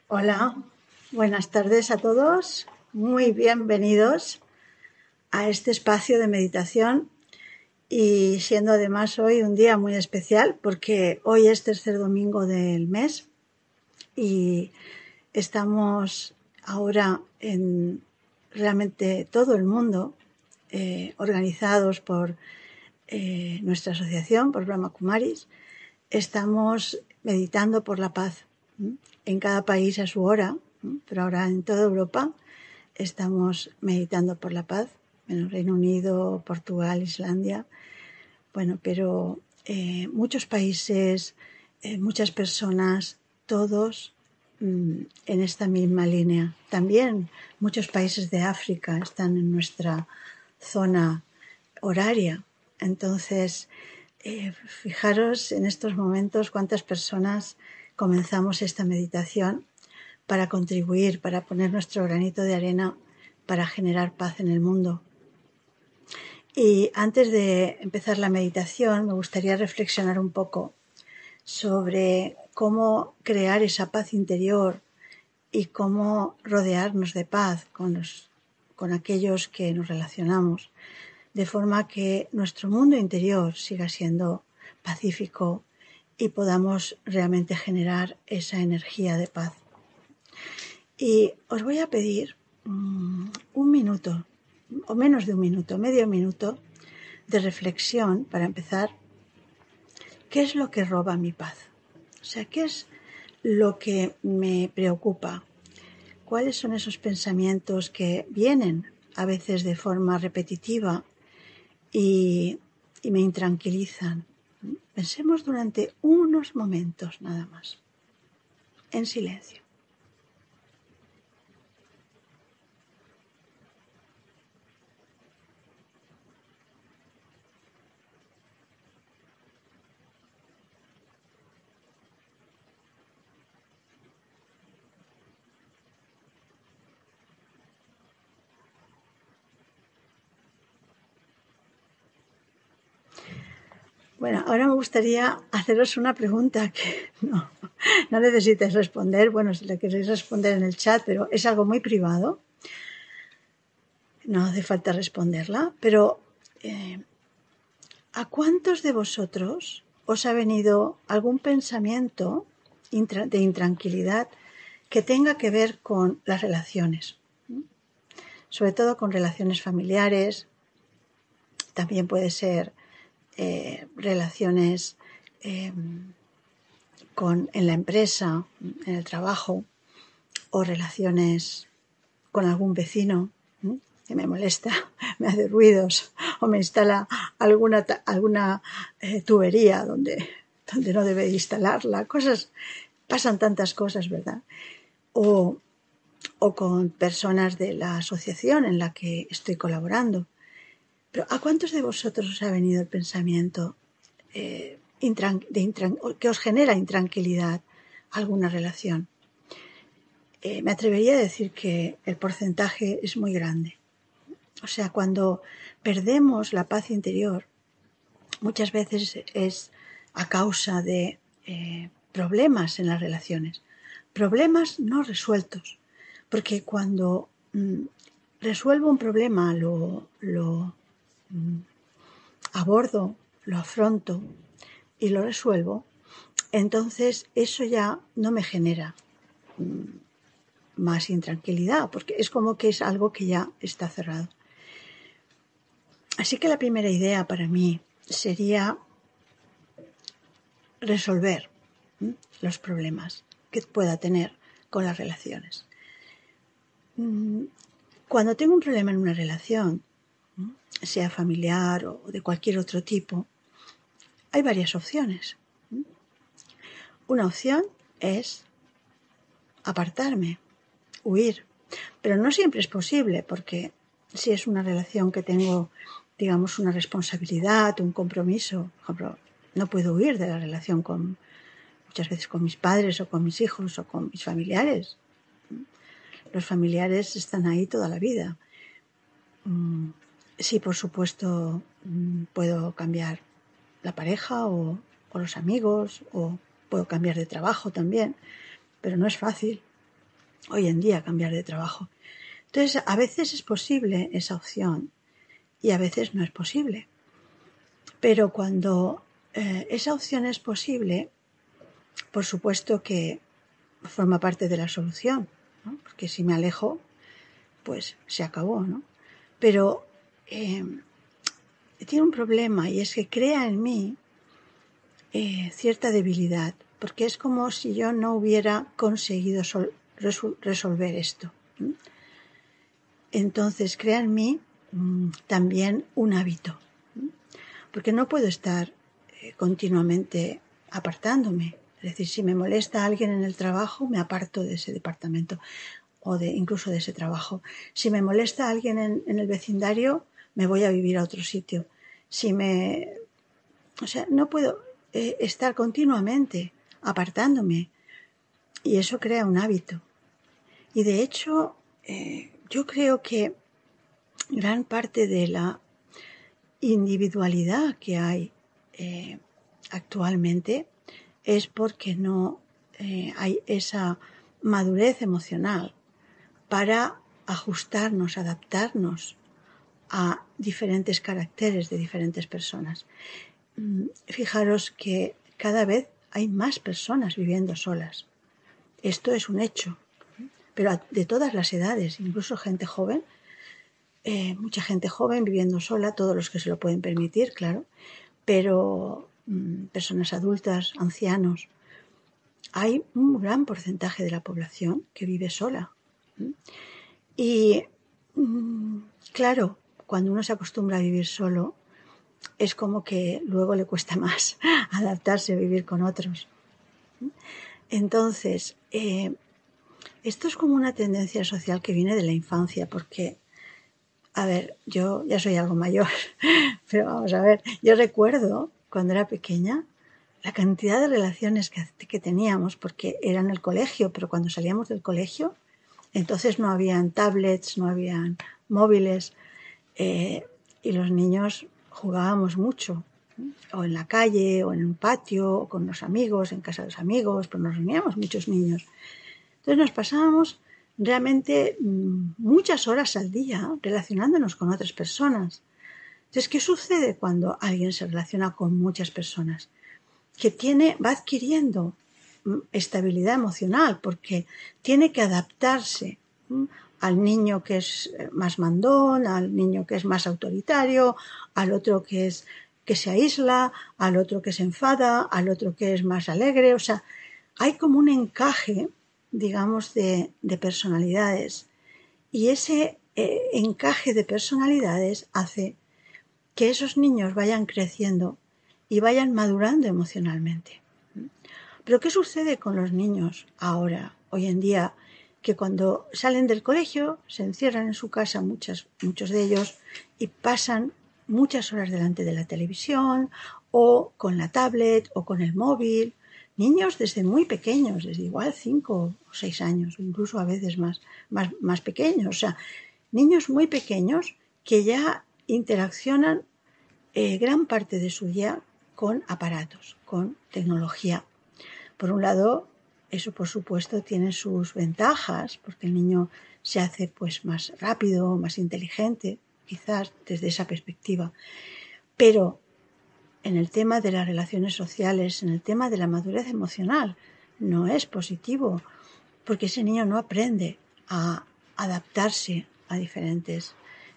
Hola, buenas tardes a todos. Muy bienvenidos a este espacio de meditación y siendo además hoy un día muy especial porque hoy es tercer domingo del mes y estamos ahora en realmente todo el mundo organizados por nuestra asociación, por Brahma Kumaris. Estamos meditando por la paz en cada país a su hora, pero ahora en toda Europa estamos meditando por la paz, en Reino Unido, Portugal, Islandia, pero muchos países, muchas personas, todos en esta misma línea. También muchos países de África están en nuestra zona horaria. Entonces, fijaros en estos momentos cuántas personas comenzamos esta meditación para contribuir, para poner nuestro granito de arena para generar paz en el mundo. Y antes de empezar la meditación, me gustaría reflexionar un poco sobre cómo crear esa paz interior y cómo rodearnos de paz con aquellos que nos relacionamos, de forma que nuestro mundo interior siga siendo pacífico y podamos realmente generar esa energía de paz. Y os voy a pedir un minuto, o menos de un minuto, medio minuto de reflexión para empezar. ¿Qué es lo que roba mi paz? O sea, ¿qué es lo que me preocupa? ¿Cuáles son esos pensamientos que vienen a veces de forma repetitiva y me intranquilizan? Pensemos durante unos momentos nada más, en silencio. Bueno, ahora me gustaría haceros una pregunta que no necesitáis responder. Bueno, si la queréis responder en el chat, pero es algo muy privado. No hace falta responderla, pero ¿a cuántos de vosotros os ha venido algún pensamiento de intranquilidad que tenga que ver con las relaciones? Sobre todo con relaciones familiares, también puede ser relaciones en la empresa, en el trabajo, o relaciones con algún vecino que me molesta, me hace ruidos o me instala alguna tubería donde no debe instalarla. Pasan tantas cosas, ¿verdad? O con personas de la asociación en la que estoy colaborando. Pero ¿a cuántos de vosotros os ha venido el pensamiento que os genera intranquilidad alguna relación? Me atrevería a decir que el porcentaje es muy grande. O sea, cuando perdemos la paz interior, muchas veces es a causa de problemas en las relaciones, problemas no resueltos, porque cuando resuelvo un problema, lo abordo, lo afronto y lo resuelvo, entonces eso ya no me genera más intranquilidad, porque es como que es algo que ya está cerrado. Así que la primera idea para mí sería resolver los problemas que pueda tener con las relaciones. Cuando tengo un problema en una relación, sea familiar o de cualquier otro tipo, hay varias opciones. Una opción es apartarme, huir, pero no siempre es posible, porque si es una relación que tengo, digamos, una responsabilidad, un compromiso, por ejemplo, no puedo huir de la relación muchas veces con mis padres o con mis hijos o con mis familiares. Los familiares están ahí toda la vida. Sí, por supuesto, puedo cambiar la pareja o los amigos, o puedo cambiar de trabajo también, pero no es fácil. hoy en día cambiar de trabajo. Entonces, a veces es posible esa opción y a veces no es posible. Pero cuando esa opción es posible, por supuesto que forma parte de la solución, ¿no? Porque si me alejo, pues se acabó, ¿no? Pero tiene un problema, y es que crea en mí cierta debilidad, porque es como si yo no hubiera conseguido resolver esto. Entonces crea en mí también un hábito, porque no puedo estar continuamente apartándome. Es decir, si me molesta a alguien en el trabajo, me aparto de ese departamento o incluso de ese trabajo. Si me molesta a alguien en el vecindario, me voy a vivir a otro sitio. O sea, no puedo estar continuamente apartándome, y eso crea un hábito. Y de hecho, yo creo que gran parte de la individualidad que hay actualmente es porque no hay esa madurez emocional para ajustarnos, adaptarnos a diferentes caracteres de diferentes personas. Fijaros que cada vez hay más personas viviendo solas. Esto es un hecho, pero de todas las edades, incluso gente joven, mucha gente joven viviendo sola, todos los que se lo pueden permitir, claro, pero personas adultas, ancianos. Hay un gran porcentaje de la población que vive sola. Y claro, cuando uno se acostumbra a vivir solo, es como que luego le cuesta más adaptarse a vivir con otros. Entonces, esto es como una tendencia social que viene de la infancia, porque, a ver, yo ya soy algo mayor, pero vamos a ver, yo recuerdo cuando era pequeña la cantidad de relaciones que teníamos, porque era en el colegio, pero cuando salíamos del colegio, entonces no habían tablets, no habían móviles, y los niños jugábamos mucho, o en la calle, o en un patio, o con los amigos, en casa de los amigos, pero nos reuníamos muchos niños. Entonces nos pasábamos realmente muchas horas al día relacionándonos con otras personas. Entonces, ¿qué sucede cuando alguien se relaciona con muchas personas? Que va adquiriendo estabilidad emocional, porque tiene que adaptarse al niño que es más mandón, al niño que es más autoritario, al otro que se aísla, al otro que se enfada, al otro que es más alegre. O sea, hay como un encaje, digamos, de personalidades, y ese encaje de personalidades hace que esos niños vayan creciendo y vayan madurando emocionalmente. Pero ¿qué sucede con los niños ahora, hoy en día? Que cuando salen del colegio se encierran en su casa, muchos de ellos, y pasan muchas horas delante de la televisión o con la tablet o con el móvil. Niños desde muy pequeños, desde igual 5 o 6 años, o incluso a veces más pequeños. O sea, niños muy pequeños que ya interaccionan gran parte de su día con aparatos, con tecnología. Por un lado, eso por supuesto tiene sus ventajas, porque el niño se hace pues más rápido, más inteligente, quizás desde esa perspectiva. Pero en el tema de las relaciones sociales, en el tema de la madurez emocional, no es positivo, porque ese niño no aprende a adaptarse a diferentes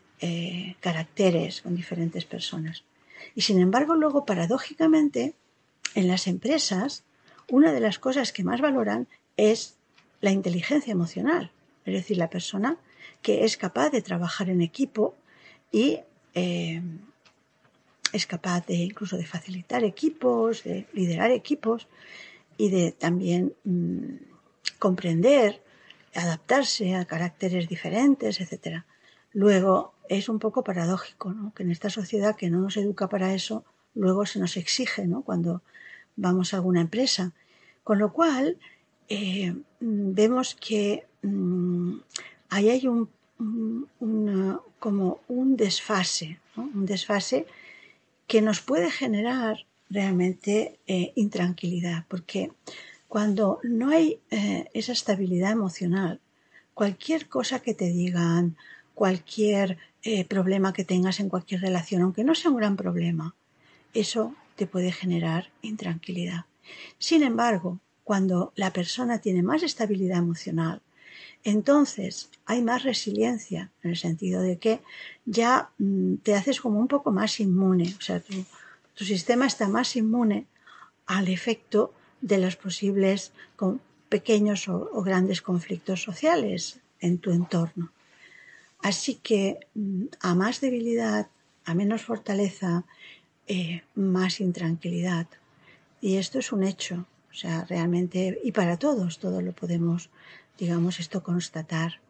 caracteres con diferentes personas. Y sin embargo, luego, paradójicamente, en las empresas, una de las cosas que más valoran es la inteligencia emocional, es decir, la persona que es capaz de trabajar en equipo y es capaz de incluso de facilitar equipos, de liderar equipos y de también comprender, adaptarse a caracteres diferentes, etc. Luego es un poco paradójico, ¿no?, que en esta sociedad que no nos educa para eso, luego se nos exige, ¿no?, cuando vamos a alguna empresa. Con lo cual, vemos que ahí hay como un desfase, ¿no?, un desfase que nos puede generar realmente intranquilidad, porque cuando no hay esa estabilidad emocional, cualquier cosa que te digan, cualquier problema que tengas en cualquier relación, aunque no sea un gran problema, eso te puede generar intranquilidad. Sin embargo, cuando la persona tiene más estabilidad emocional, entonces hay más resiliencia, en el sentido de que ya te haces como un poco más inmune, o sea, tu sistema está más inmune al efecto de los posibles pequeños o grandes conflictos sociales en tu entorno. Así que a más debilidad, a menos fortaleza, más intranquilidad. Y esto es un hecho, o sea, realmente, y para todos lo podemos, digamos, esto constatar.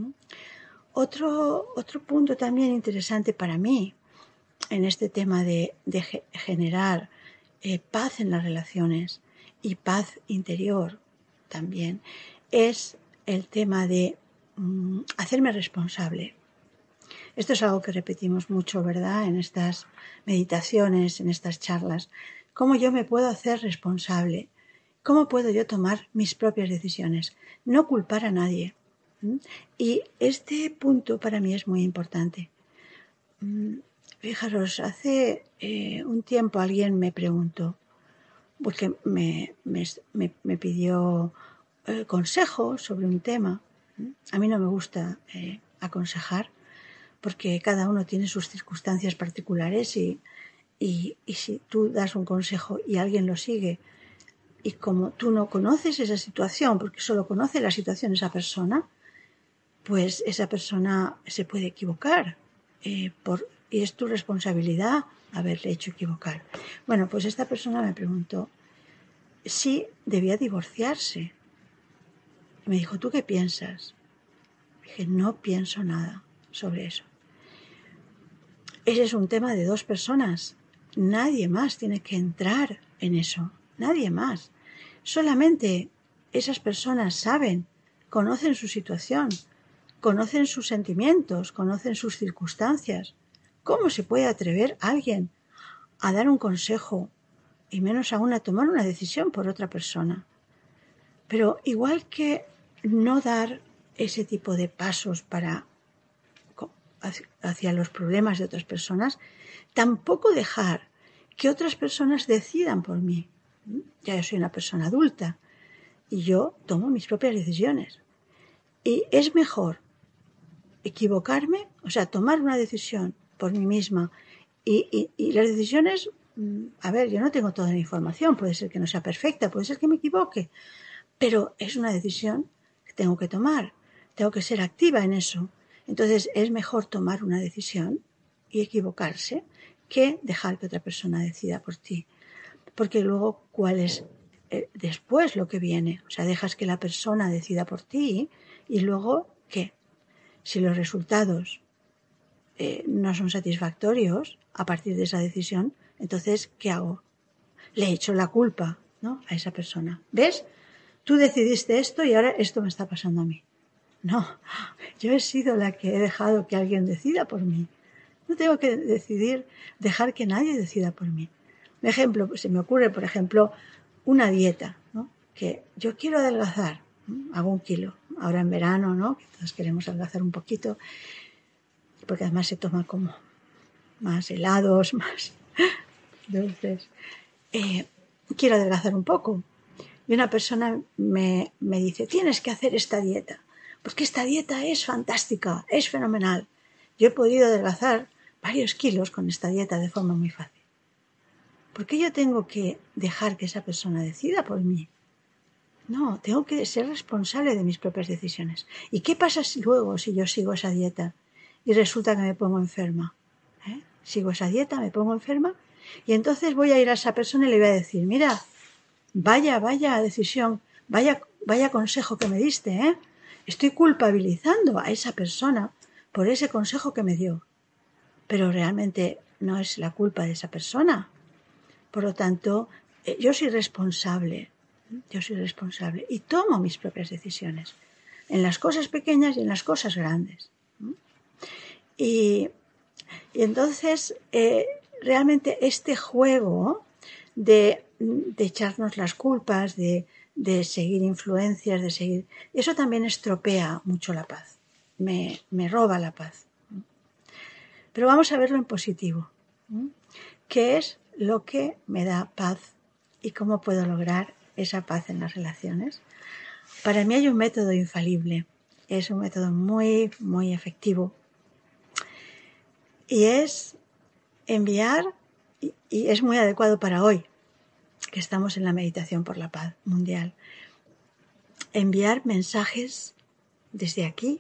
Otro punto también interesante para mí en este tema de generar paz en las relaciones y paz interior también es el tema de hacerme responsable. Esto es algo que repetimos mucho, ¿verdad? En estas meditaciones, en estas charlas. ¿Cómo yo me puedo hacer responsable? ¿Cómo puedo yo tomar mis propias decisiones? No culpar a nadie. Y este punto para mí es muy importante. Fijaros, hace un tiempo alguien me preguntó, porque me pidió consejo sobre un tema. A mí no me gusta aconsejar, porque cada uno tiene sus circunstancias particulares y si tú das un consejo y alguien lo sigue, y como tú no conoces esa situación, porque solo conoce la situación esa persona, pues esa persona se puede equivocar y es tu responsabilidad haberle hecho equivocar. Bueno, pues esta persona me preguntó si debía divorciarse. Me dijo, ¿tú qué piensas? Dije, no pienso nada sobre eso. Ese es un tema de dos personas. Nadie más tiene que entrar en eso. Nadie más. Solamente esas personas saben, conocen su situación, conocen sus sentimientos, conocen sus circunstancias. ¿Cómo se puede atrever alguien a dar un consejo y menos aún a tomar una decisión por otra persona? Pero igual que no dar ese tipo de pasos hacia los problemas de otras personas, tampoco dejar que otras personas decidan por mí. Ya yo soy una persona adulta y yo tomo mis propias decisiones. Y es mejor equivocarme, o sea, tomar una decisión por mí misma. Y las decisiones, a ver, yo no tengo toda la información, puede ser que no sea perfecta, puede ser que me equivoque, pero es una decisión que tengo que tomar, tengo que ser activa en eso. Entonces es mejor tomar una decisión y equivocarse que dejar que otra persona decida por ti. Porque luego, ¿cuál es después lo que viene? O sea, dejas que la persona decida por ti y luego, ¿qué? Si los resultados no son satisfactorios a partir de esa decisión, entonces, ¿qué hago? Le echo la culpa, ¿no?, a esa persona. ¿Ves? Tú decidiste esto y ahora esto me está pasando a mí. No, yo he sido la que he dejado que alguien decida por mí. No tengo que dejar que nadie decida por mí. Un ejemplo, se me ocurre, por ejemplo, una dieta, ¿no? Que yo quiero adelgazar, ¿no? Hago 1 kilo, ahora en verano, ¿no?, que todos queremos adelgazar un poquito, porque además se toma como más helados, más dulces. Quiero adelgazar un poco. Y una persona me dice, tienes que hacer esta dieta, porque esta dieta es fantástica, es fenomenal. Yo he podido adelgazar varios kilos con esta dieta de forma muy fácil. ¿Por qué yo tengo que dejar que esa persona decida por mí? No, tengo que ser responsable de mis propias decisiones. ¿Y qué pasa luego si yo sigo esa dieta y resulta que me pongo enferma? Sigo esa dieta, me pongo enferma y entonces voy a ir a esa persona y le voy a decir, mira, vaya decisión, vaya consejo que me diste, ¿eh? Estoy culpabilizando a esa persona por ese consejo que me dio, pero realmente no es la culpa de esa persona. Por lo tanto, yo soy responsable y tomo mis propias decisiones en las cosas pequeñas y en las cosas grandes. Y entonces, realmente este juego de echarnos las culpas, de de seguir influencias, de seguir... Eso también estropea mucho la paz, me roba la paz. Pero vamos a verlo en positivo. ¿Qué es lo que me da paz y cómo puedo lograr esa paz en las relaciones? Para mí hay un método infalible, es un método muy, muy efectivo y es enviar, y es muy adecuado para hoy, que estamos en la meditación por la paz mundial, enviar mensajes desde aquí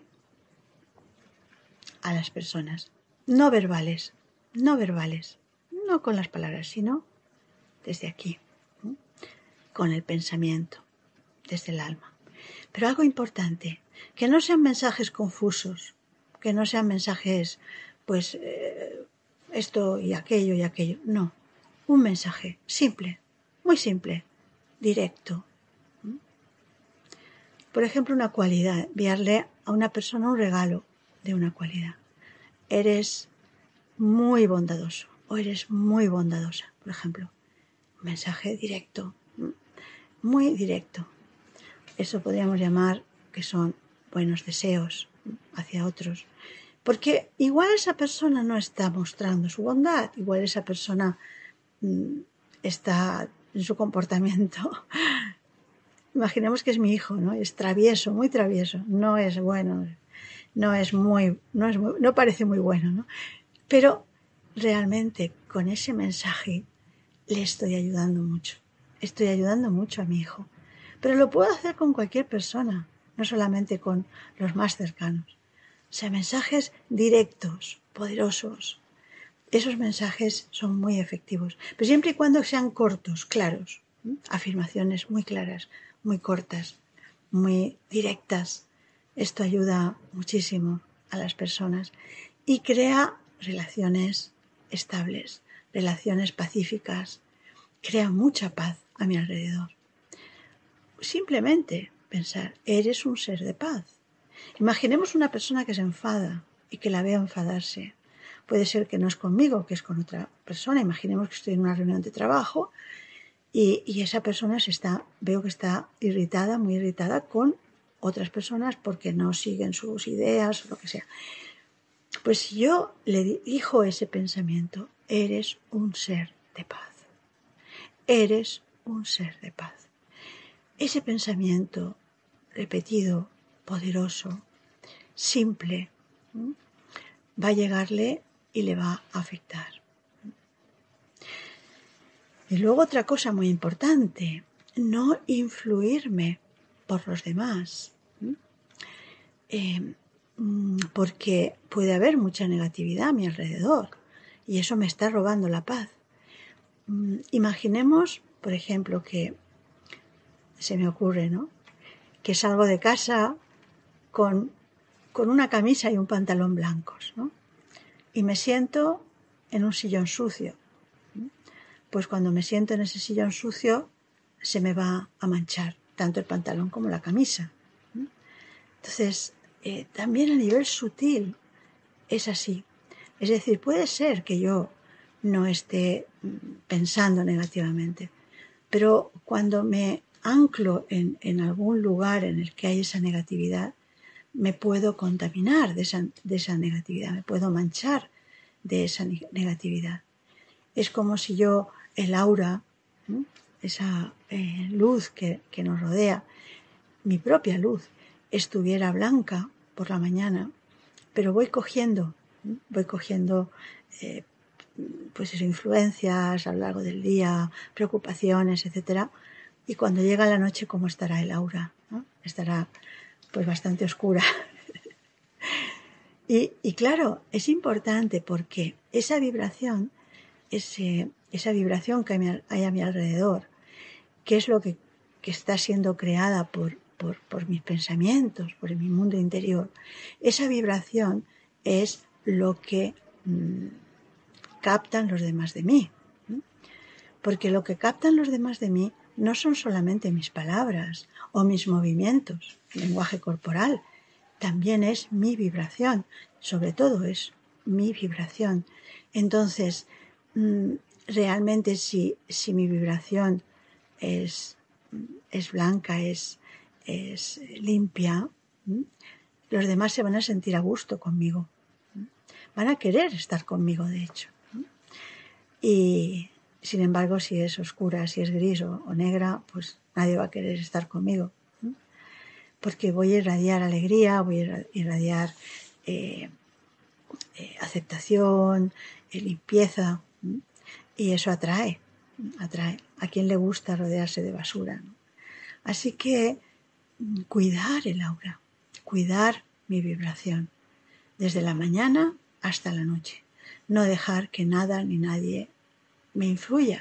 a las personas, no verbales, no con las palabras, sino desde aquí, con el pensamiento, desde el alma. Pero algo importante, que no sean mensajes confusos, que no sean mensajes, pues, esto y aquello, no. Un mensaje simple, muy simple, directo. Por ejemplo, una cualidad, enviarle a una persona un regalo de una cualidad. Eres muy bondadoso o eres muy bondadosa, por ejemplo. Un mensaje directo, muy directo. Eso podríamos llamar que son buenos deseos hacia otros. Porque igual esa persona no está mostrando su bondad, igual esa persona está en su comportamiento. Imaginemos que es mi hijo, ¿no? Es travieso, muy travieso. No es bueno, no parece muy bueno, ¿no? Pero realmente con ese mensaje le estoy ayudando mucho. Estoy ayudando mucho a mi hijo. Pero lo puedo hacer con cualquier persona, no solamente con los más cercanos. O sea, mensajes directos, poderosos. Esos mensajes son muy efectivos, pero siempre y cuando sean cortos, claros. Afirmaciones muy claras, muy cortas, muy directas. Esto ayuda muchísimo a las personas y crea relaciones estables, relaciones pacíficas, crea mucha paz a mi alrededor. Simplemente pensar, eres un ser de paz. Imaginemos una persona que se enfada y que la veo enfadarse. Puede ser que no es conmigo, que es con otra persona. Imaginemos que estoy en una reunión de trabajo y esa persona veo que está irritada, muy irritada con otras personas porque no siguen sus ideas o lo que sea. Pues si yo le dirijo ese pensamiento, eres un ser de paz. Eres un ser de paz. Ese pensamiento repetido, poderoso, simple, va a llegarle y le va a afectar. Y luego otra cosa muy importante, no influirme por los demás, porque puede haber mucha negatividad a mi alrededor y eso me está robando la paz. Imaginemos, por ejemplo, que se me ocurre, ¿no?, que salgo de casa con una camisa y un pantalón blancos, ¿no?, y me siento en un sillón sucio. Pues cuando me siento en ese sillón sucio se me va a manchar tanto el pantalón como la camisa. Entonces, también a nivel sutil es así. Es decir, puede ser que yo no esté pensando negativamente, pero cuando me anclo en algún lugar en el que hay esa negatividad, me puedo contaminar de esa negatividad, me puedo manchar de esa negatividad. Es como si yo, el aura, esa luz que nos rodea, mi propia luz, estuviera blanca por la mañana, pero voy cogiendo pues esas influencias a lo largo del día, preocupaciones, etcétera, y cuando llega la noche, ¿cómo estará el aura?, ¿no? Estará pues bastante oscura. Y claro, es importante porque esa vibración que hay a mi alrededor, que es lo que está siendo creada por mis pensamientos, por mi mundo interior, esa vibración es lo que captan los demás de mí. Porque lo que captan los demás de mí no son solamente mis palabras o mis movimientos, el lenguaje corporal, también es mi vibración, sobre todo es mi vibración. Entonces, realmente si mi vibración es es blanca, es limpia, los demás se van a sentir a gusto conmigo. Van a querer estar conmigo, de hecho. Y sin embargo, si es oscura, si es gris o negra, pues nadie va a querer estar conmigo. Porque voy a irradiar alegría, voy a irradiar aceptación, limpieza. Y eso atrae. ¿A quién le gusta rodearse de basura? ¿No? Así que cuidar el aura, cuidar mi vibración, desde la mañana hasta la noche. No dejar que nada ni nadie me influya.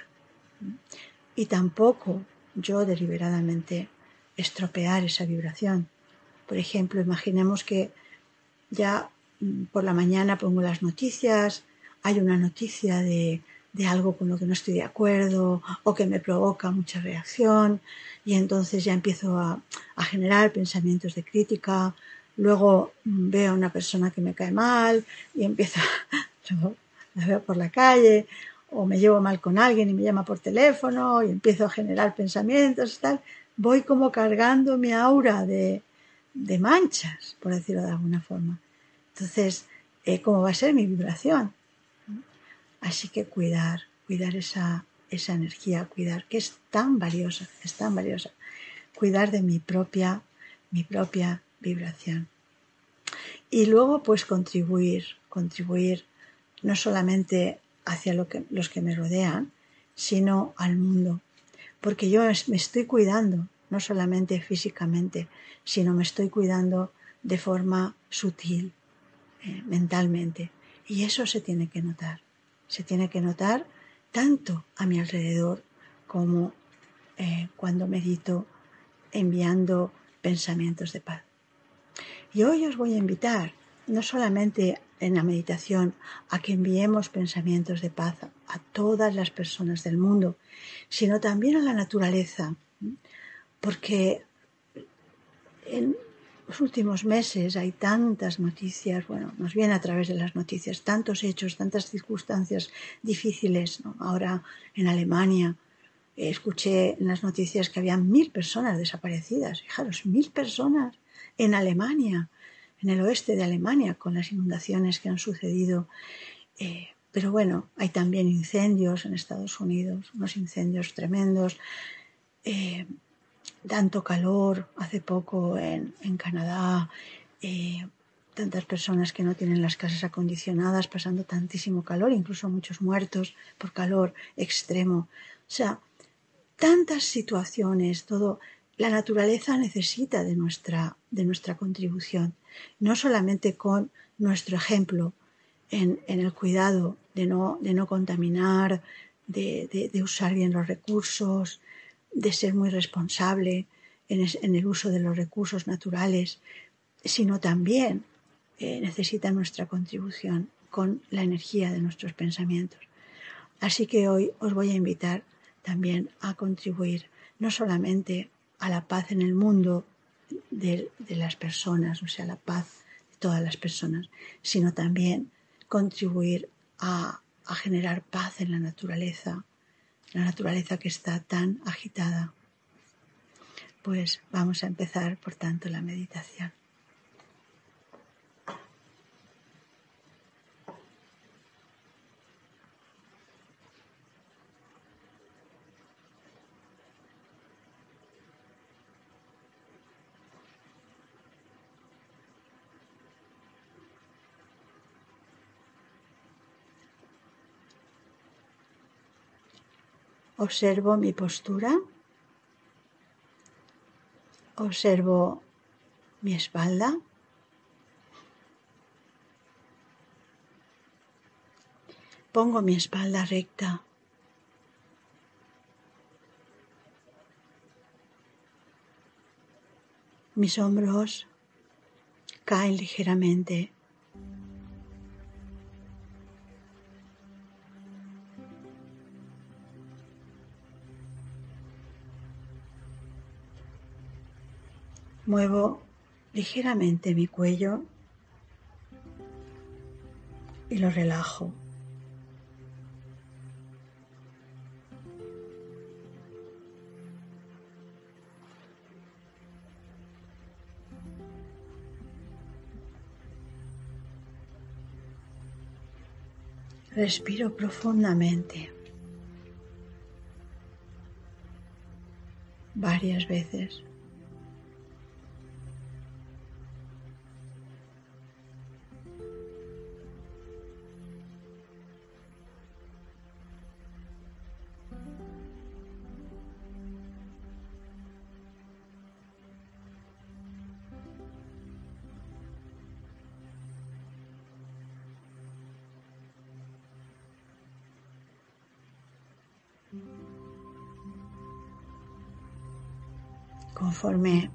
Y tampoco yo deliberadamente estropear esa vibración. Por ejemplo, imaginemos que ya por la mañana pongo las noticias, hay una noticia de algo con lo que no estoy de acuerdo o que me provoca mucha reacción y entonces ya empiezo a generar pensamientos de crítica. Luego veo a una persona que me cae mal y empiezo, luego la veo por la calle o me llevo mal con alguien y me llama por teléfono y empiezo a generar pensamientos y tal. Voy como cargando mi aura de manchas, por decirlo de alguna forma. Entonces, ¿cómo va a ser mi vibración? Así que cuidar esa energía, cuidar, que es tan valiosa, cuidar de mi propia vibración. Y luego, pues contribuir no solamente hacia los que me rodean, sino al mundo. Porque yo me estoy cuidando, no solamente físicamente, sino me estoy cuidando de forma sutil, mentalmente. Y eso se tiene que notar. Se tiene que notar tanto a mi alrededor como cuando medito enviando pensamientos de paz. Y hoy os voy a invitar, no solamente en la meditación, a que enviemos pensamientos de paz a todas las personas del mundo, sino también a la naturaleza, porque en los últimos meses hay tantas noticias, bueno, nos viene a través de las noticias, tantos hechos, tantas circunstancias difíciles, ¿no? Ahora en Alemania escuché en las noticias que había 1.000 personas desaparecidas, fijaros, 1.000 personas en Alemania, en el oeste de Alemania, con las inundaciones que han sucedido. Pero bueno, hay también incendios en Estados Unidos, unos incendios tremendos. Tanto calor hace poco en Canadá, tantas personas que no tienen las casas acondicionadas, pasando tantísimo calor, incluso muchos muertos por calor extremo. O sea, tantas situaciones, todo. La naturaleza necesita de nuestra contribución, no solamente con nuestro ejemplo en el cuidado de no contaminar, de usar bien los recursos, de ser muy responsable en el uso de los recursos naturales, sino también necesita nuestra contribución con la energía de nuestros pensamientos. Así que hoy os voy a invitar también a contribuir no solamente a la paz en el mundo de las personas, o sea, la paz de todas las personas, sino también contribuir a generar paz en la naturaleza que está tan agitada. Pues vamos a empezar, por tanto, la meditación. Observo mi postura, observo mi espalda, pongo mi espalda recta, mis hombros caen ligeramente, muevo ligeramente mi cuello y lo relajo. Respiro profundamente varias veces. Conforme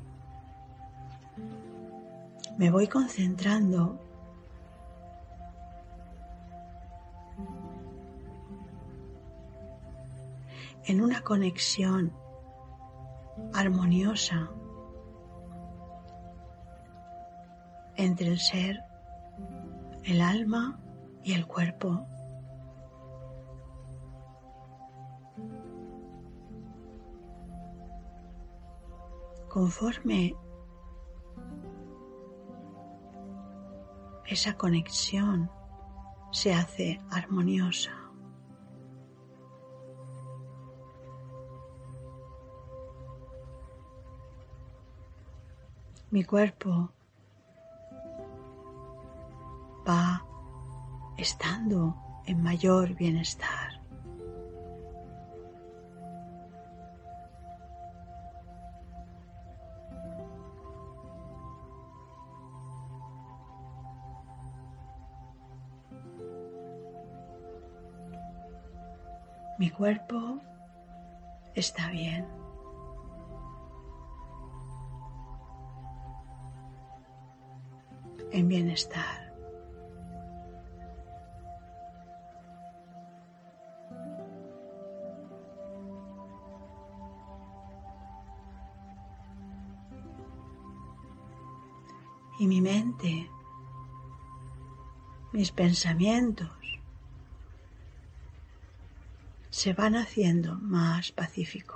me voy concentrando en una conexión armoniosa entre el ser, el alma y el cuerpo. Conforme esa conexión se hace armoniosa, mi cuerpo va estando en mayor bienestar. Mi cuerpo está bien. En bienestar. Y mi mente, mis pensamientos se van haciendo más pacíficos.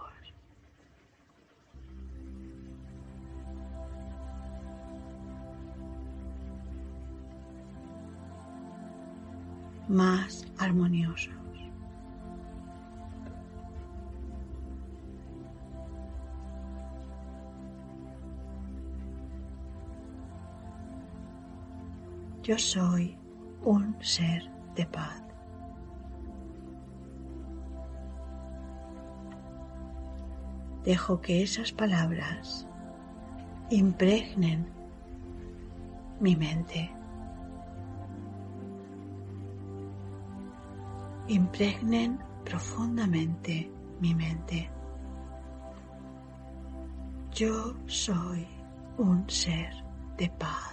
Más armoniosos. Yo soy un ser de paz. Dejo que esas palabras impregnen mi mente. Impregnen profundamente mi mente. Yo soy un ser de paz.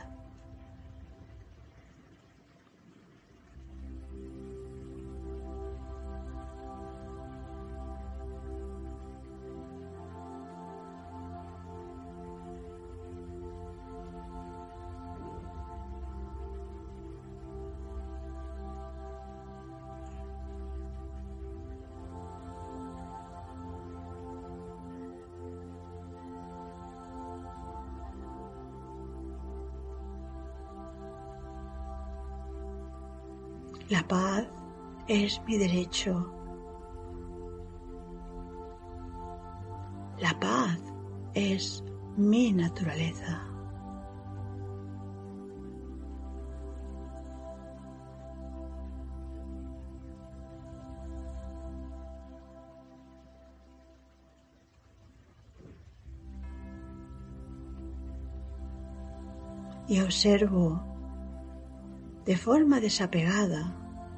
La paz es mi derecho. La paz es mi naturaleza. Y observo de forma desapegada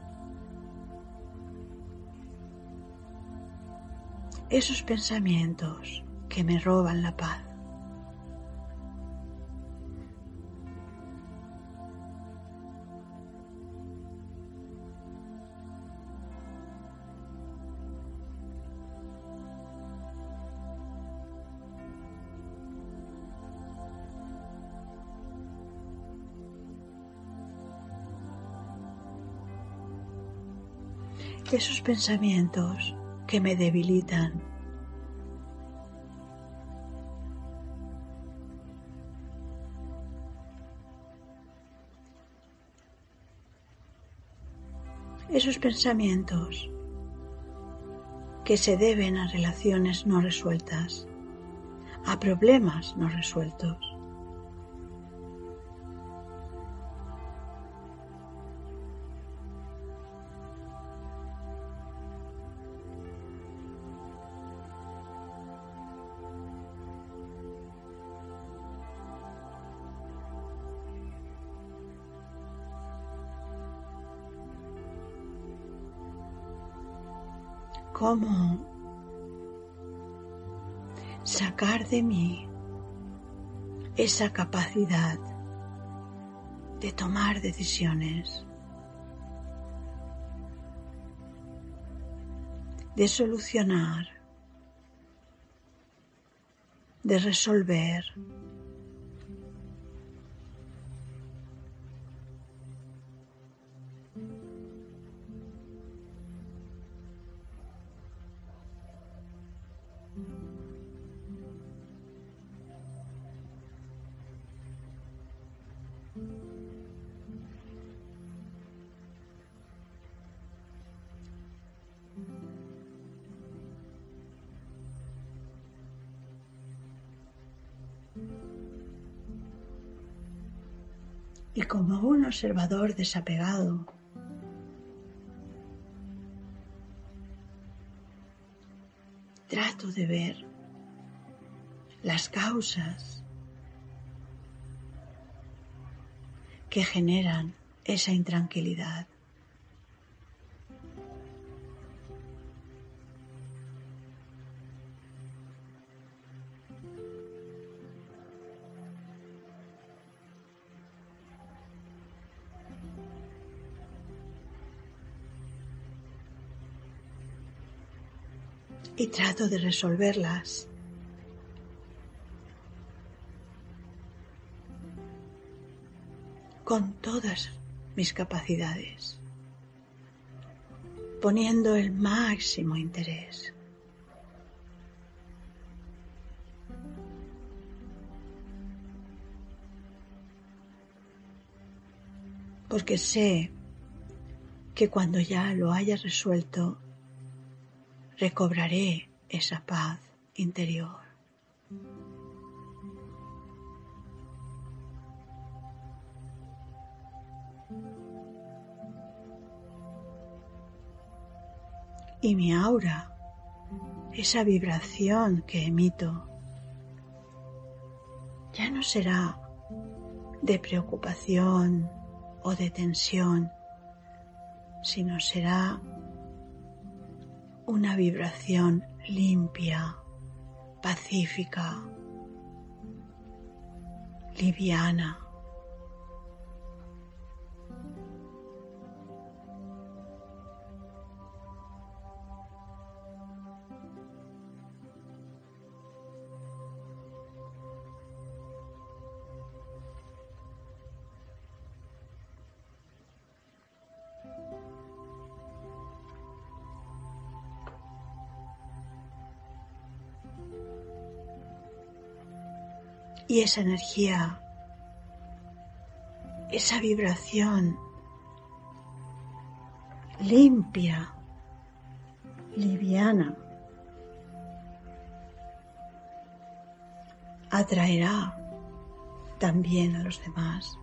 esos pensamientos que me roban la paz. Esos pensamientos que me debilitan. esos pensamientos que se deben a relaciones no resueltas, a problemas no resueltos. ¿Cómo sacar de mí esa capacidad de tomar decisiones, de solucionar, de resolver? Y como un observador desapegado, trato de ver las causas que generan esa intranquilidad. Y trato de resolverlas con todas mis capacidades, poniendo el máximo interés. Porque sé que cuando ya lo haya resuelto, recobraré esa paz interior. Y mi aura, esa vibración que emito, ya no será de preocupación o de tensión, sino será una vibración limpia, pacífica, liviana. Y esa energía, esa vibración limpia, liviana, atraerá también a los demás.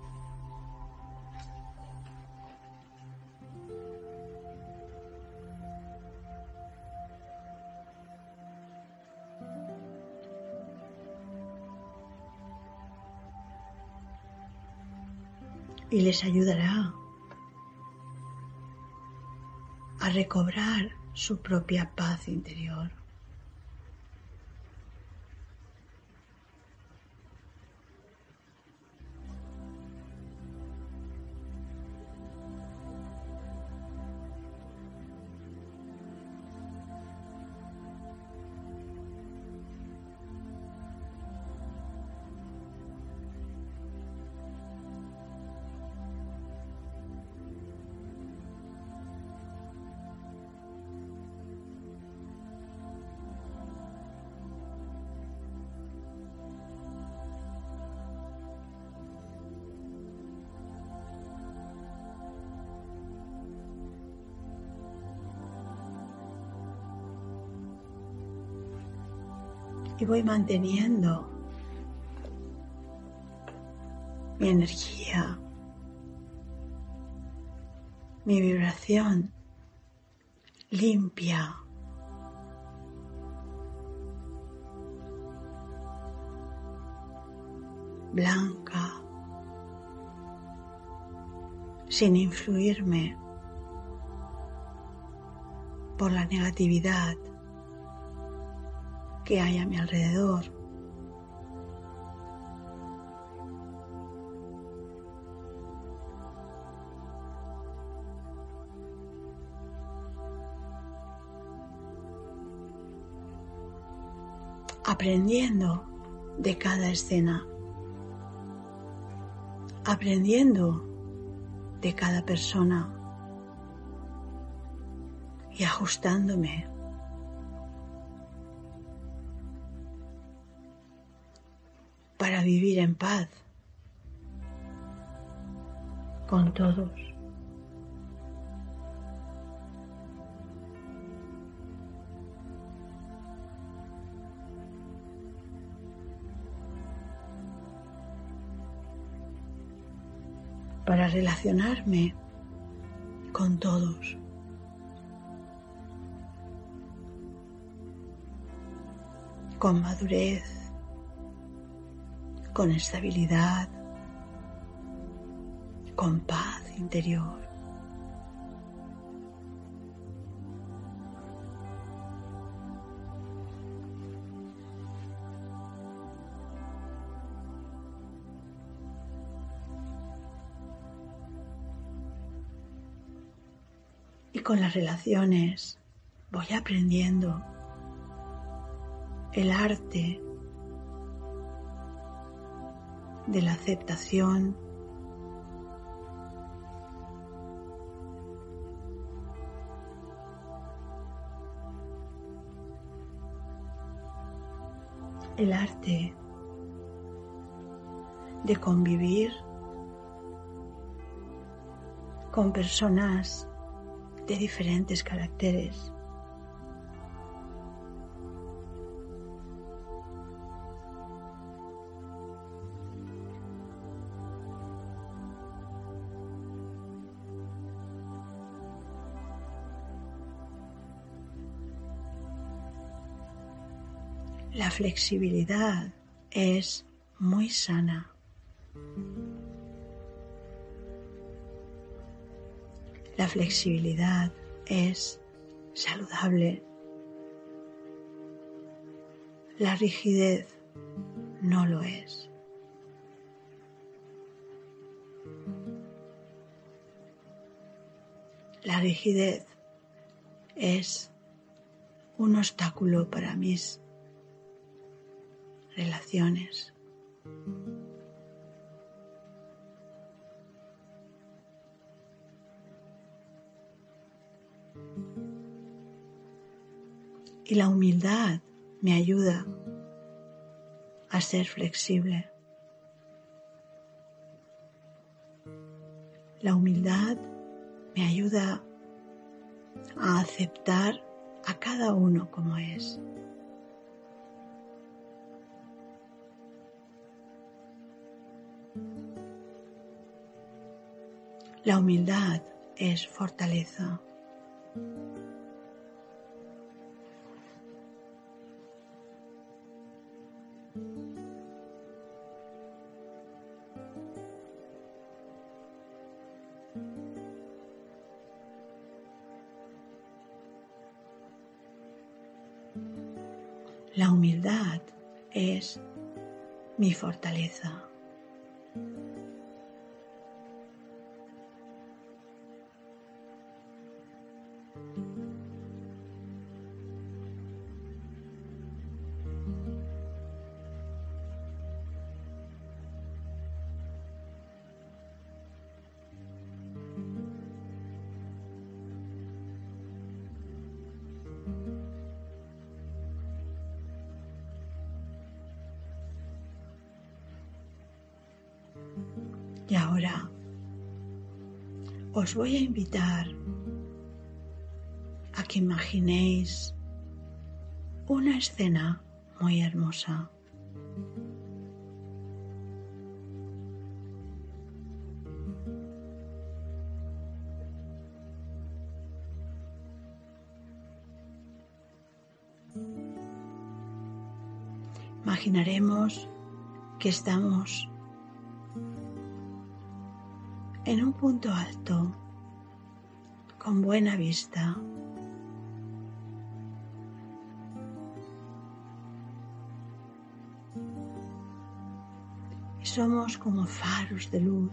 Y les ayudará a recobrar su propia paz interior. y voy manteniendo mi energía, mi vibración limpia, blanca, sin influirme por la negatividad que hay a mi alrededor. Aprendiendo de cada escena, aprendiendo de cada persona y ajustándome para vivir en paz con todos. Para relacionarme con todos. Con madurez, con estabilidad, con paz interior. Y con las relaciones voy aprendiendo el arte de la aceptación, el arte de convivir con personas de diferentes caracteres. La flexibilidad es muy sana. La flexibilidad es saludable. La rigidez no lo es. La rigidez es un obstáculo para mis relaciones. Y la humildad me ayuda a ser flexible. La humildad me ayuda a aceptar a cada uno como es. La humildad es fortaleza. La humildad es mi fortaleza. Y ahora os voy a invitar a que imaginéis una escena muy hermosa. Imaginaremos que estamos en un punto alto, con buena vista. Y somos como faros de luz.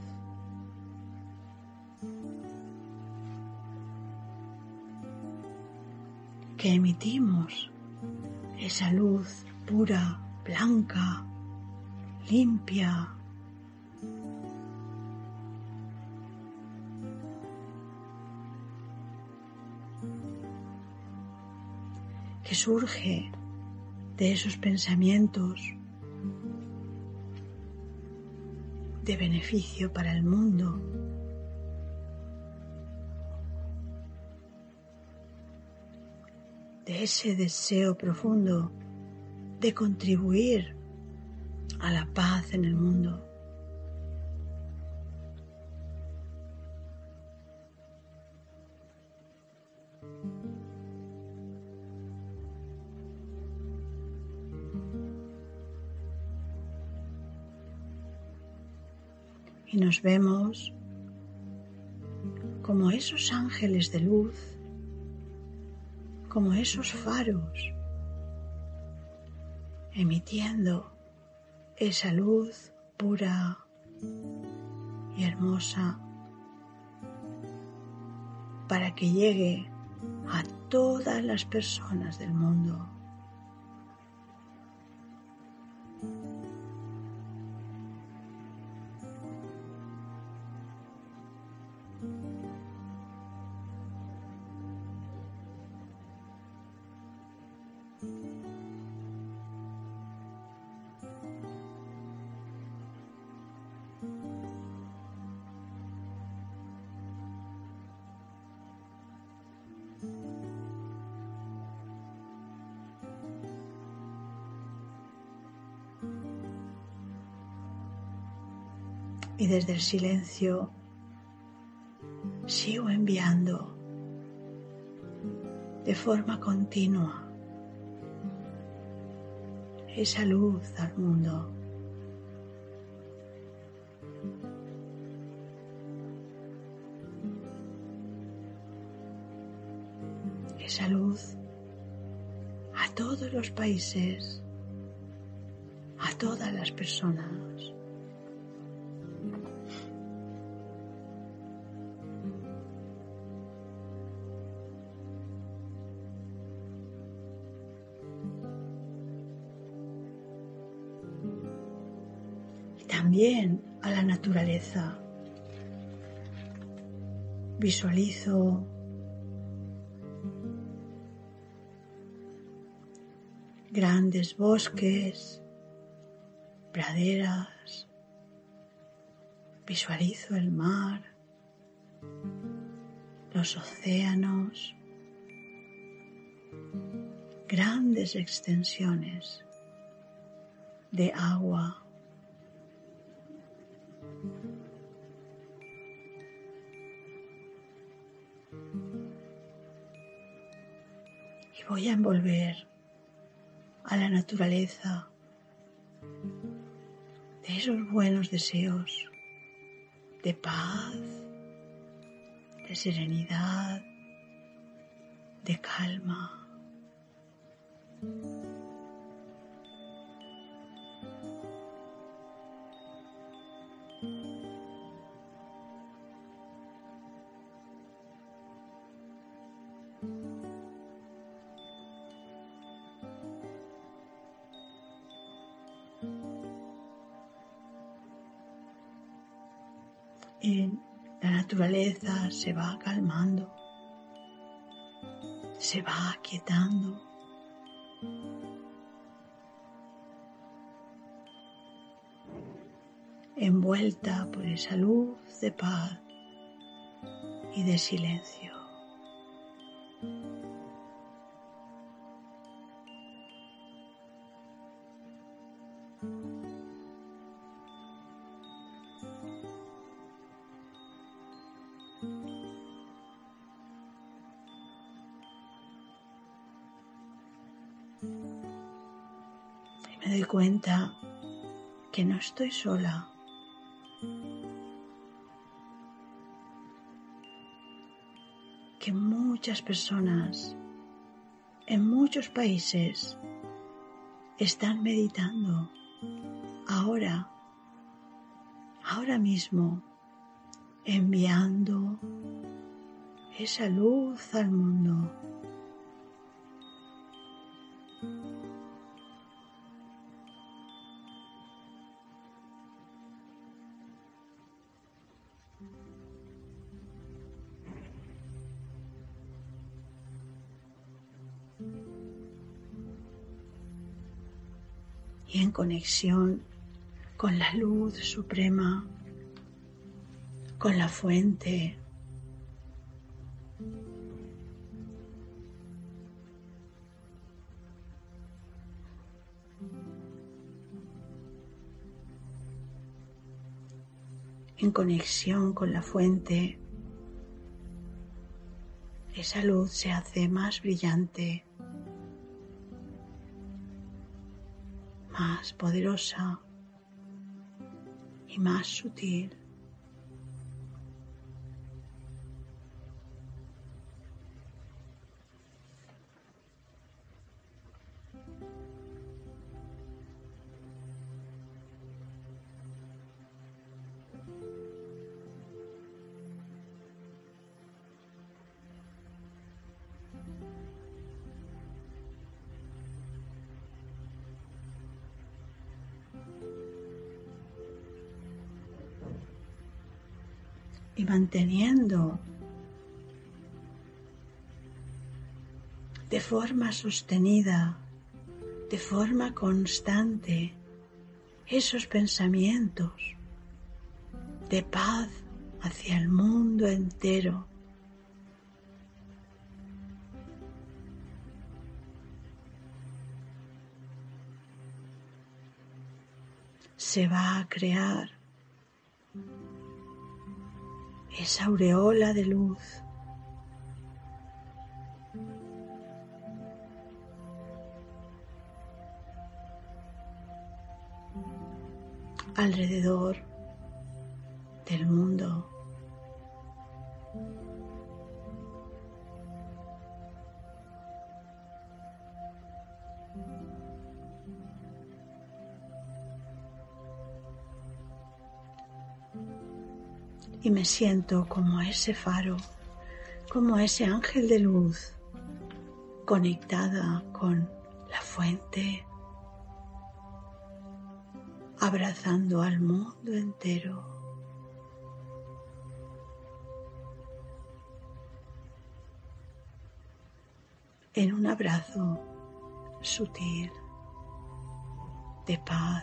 Que emitimos esa luz pura, blanca, limpia. Que surge de esos pensamientos de beneficio para el mundo. De ese deseo profundo de contribuir a la paz en el mundo. Y nos vemos como esos ángeles de luz, como esos faros, emitiendo esa luz pura y hermosa para que llegue a todas las personas del mundo. Y desde el silencio sigo enviando de forma continua esa luz al mundo. Esa luz a todos los países, a todas las personas. También a la naturaleza. Visualizo grandes bosques, praderas. Visualizo el mar, los océanos, grandes extensiones de agua. Y voy a envolver a la naturaleza de esos buenos deseos de paz, de serenidad, de calma. Y la naturaleza se va calmando, se va aquietando. Envuelta por esa luz de paz y de silencio. Y me doy cuenta que no estoy sola. Que muchas personas en muchos países están meditando ahora mismo, enviando esa luz al mundo. Y en conexión con la luz suprema, con la fuente, en conexión con la fuente, esa luz se hace más brillante, más poderosa y más sutil. Y manteniendo de forma sostenida, de forma constante, esos pensamientos de paz hacia el mundo entero. Se va a crear esa aureola de luz alrededor del mundo. Y me siento como ese faro, como ese ángel de luz, conectada con la fuente, abrazando al mundo entero. En un abrazo sutil de paz.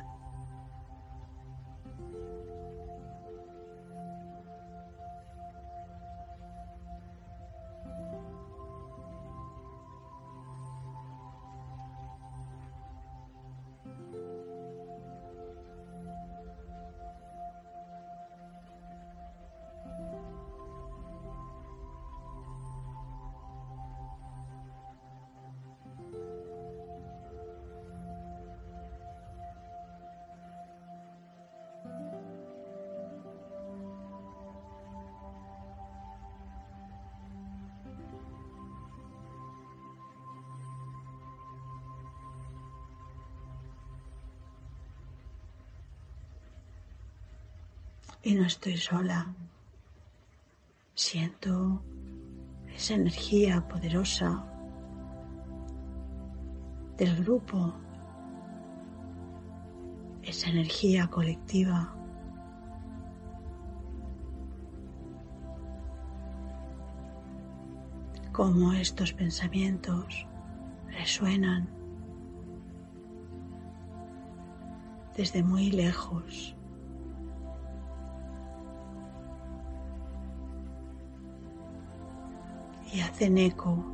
Y no estoy sola. Siento esa energía poderosa del grupo, esa energía colectiva. Cómo estos pensamientos resuenan desde muy lejos. Y hacen eco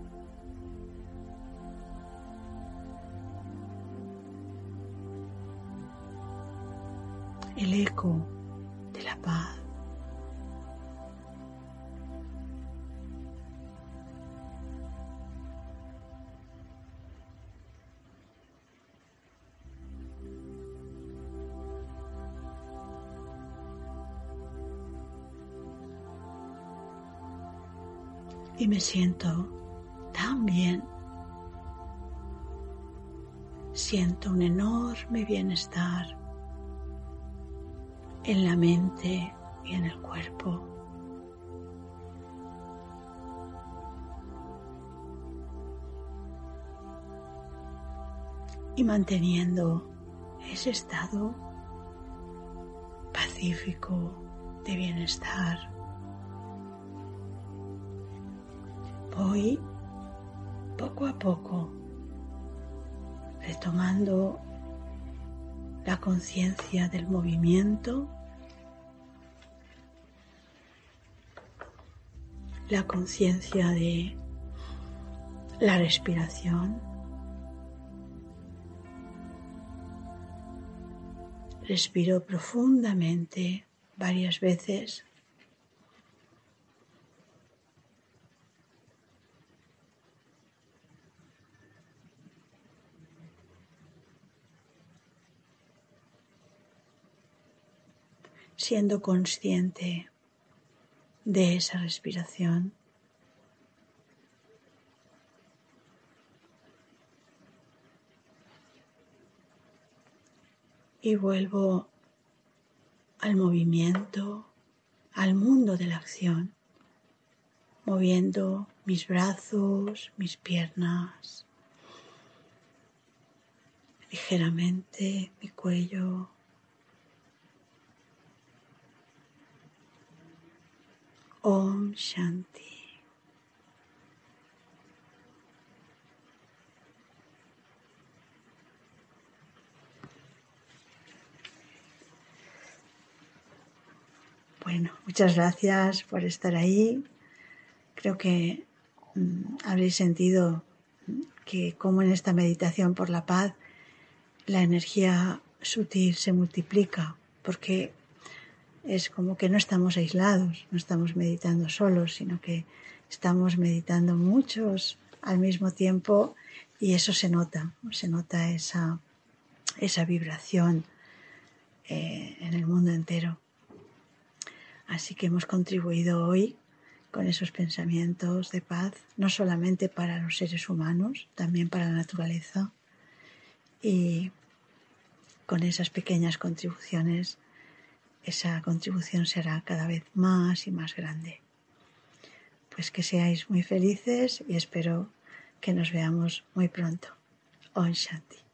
el eco de la paz. y me siento tan bien. Siento un enorme bienestar en la mente y en el cuerpo. Y manteniendo ese estado pacífico de bienestar, voy poco a poco retomando la conciencia del movimiento, la conciencia de la respiración. Respiro profundamente varias veces. Siendo consciente de esa respiración. Y vuelvo al movimiento, al mundo de la acción, moviendo mis brazos, mis piernas, ligeramente mi cuello. Om Shanti. Bueno, muchas gracias por estar ahí. Creo que habréis sentido que como en esta meditación por la paz, la energía sutil se multiplica, porque es como que no estamos aislados, no estamos meditando solos, sino que estamos meditando muchos al mismo tiempo y eso se nota esa vibración en el mundo entero. Así que hemos contribuido hoy con esos pensamientos de paz, no solamente para los seres humanos, también para la naturaleza. Y con esas pequeñas contribuciones, esa contribución será cada vez más y más grande. Pues que seáis muy felices y espero que nos veamos muy pronto. Om Shanti.